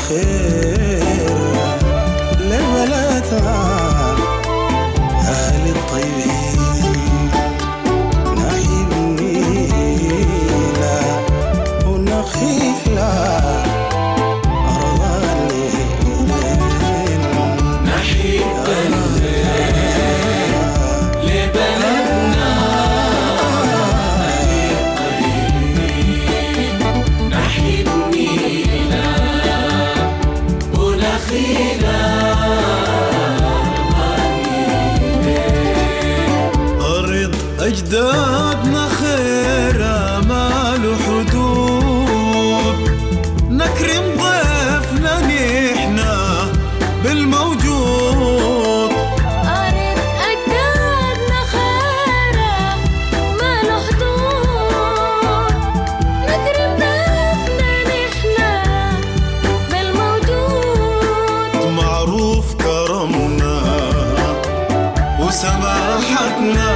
الخير لبلدنا أهل الطيبين نحيب النيلة ونخيلة أرض الليل نحيب الخير لبلدنا أهل الطيبين نحيب النيلة ونخيلة أجدادنا خير ما له حدود نكرم ضيفنا نحنا بالموجود أرض أجدادنا خير ما له حدود نكرم ضيفنا نحنا بالموجود معروف كرمنا وسماحتنا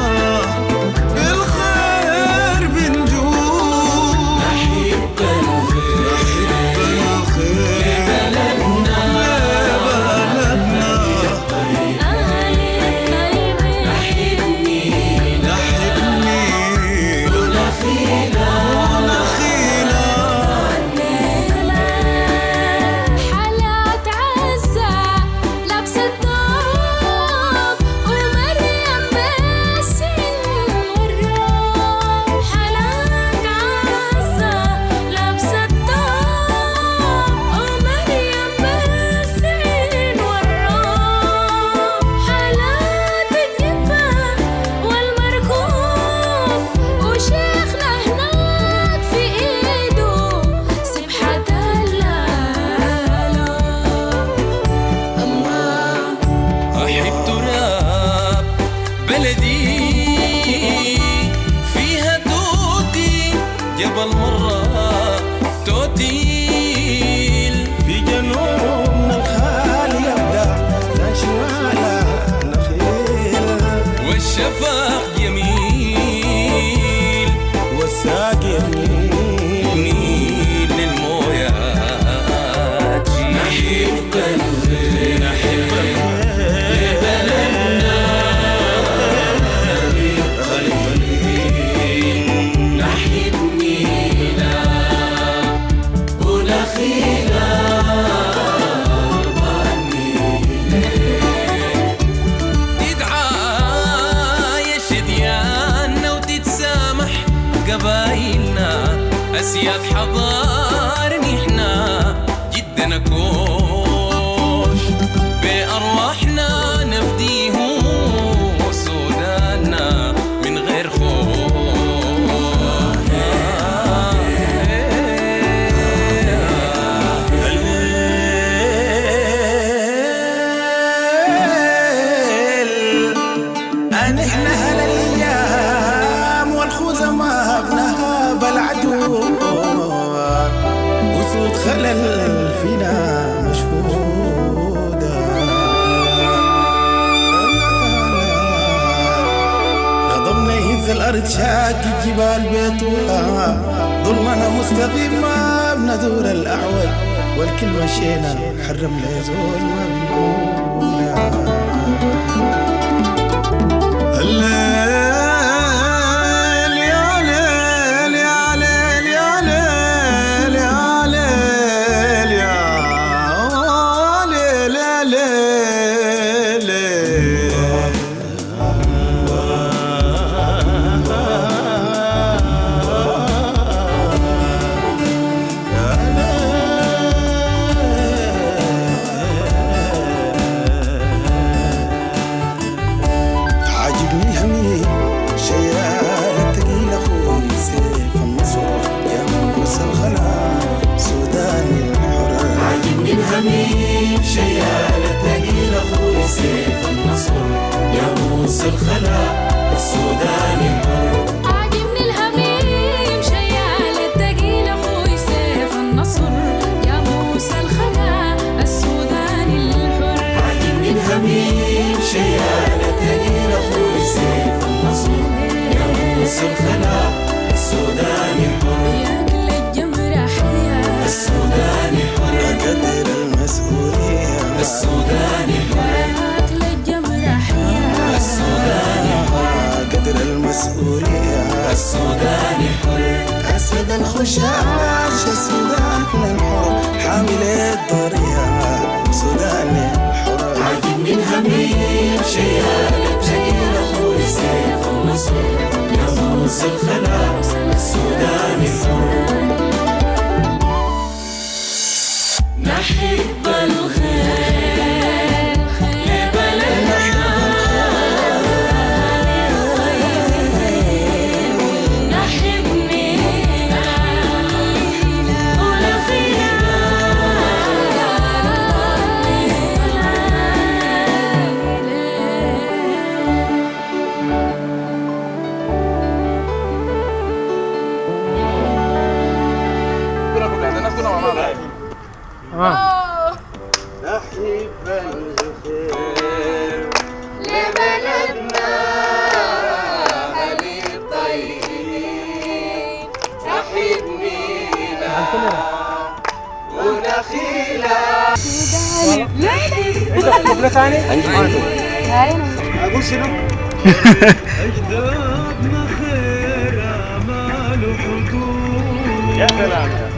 بلدي فيها توتي جبل مرة توتيل في جنوبنا الخالي يبدأ زي شمالة نخيل والشفق جميل والساقي نيل للمويات نحب الخير نحب قبايلنا أسياد حضار نحنا جدنا كوش بأرواحنا نفديهم سوداننا من غير خوف نحن أهل الأيام والخوذة ما ابنها بالعدو وصوت خلل فينا مشهودة غضبنا يهز الأرض شاك الجبال بيطولها ظلمنا مستقيم ما بندور الأعوج والكل مشينا حرم لا يزول ما بنقولها شيال الثقيل أخوي سيف النصر يا موسى الخلا السوداني حر عاجبني الهميم شيال الثقيل أخوي سيف النصر يا موسى الخلا السوداني الحر عاجبني الهميم شيال الثقيل أخوي سيف النصر يا موسى الخلا السوداني حر يا كل الجمرة حياة السوداني حر السودان حر. أسد الخشاش السودان الحر، حامل الضريح السودان الحر. عاجبني الهميم شيال جايين أخوي سيف النصر يا موسى الخلا السودان الحر. نحب الخير لبلدنا نحب مينا ولخينا نحب الخير لبلدنا أهل الطيبين نحب مينا ونخيلا. أقول شنو؟ أجدادنا خير أعمال حقوق. يا سلام.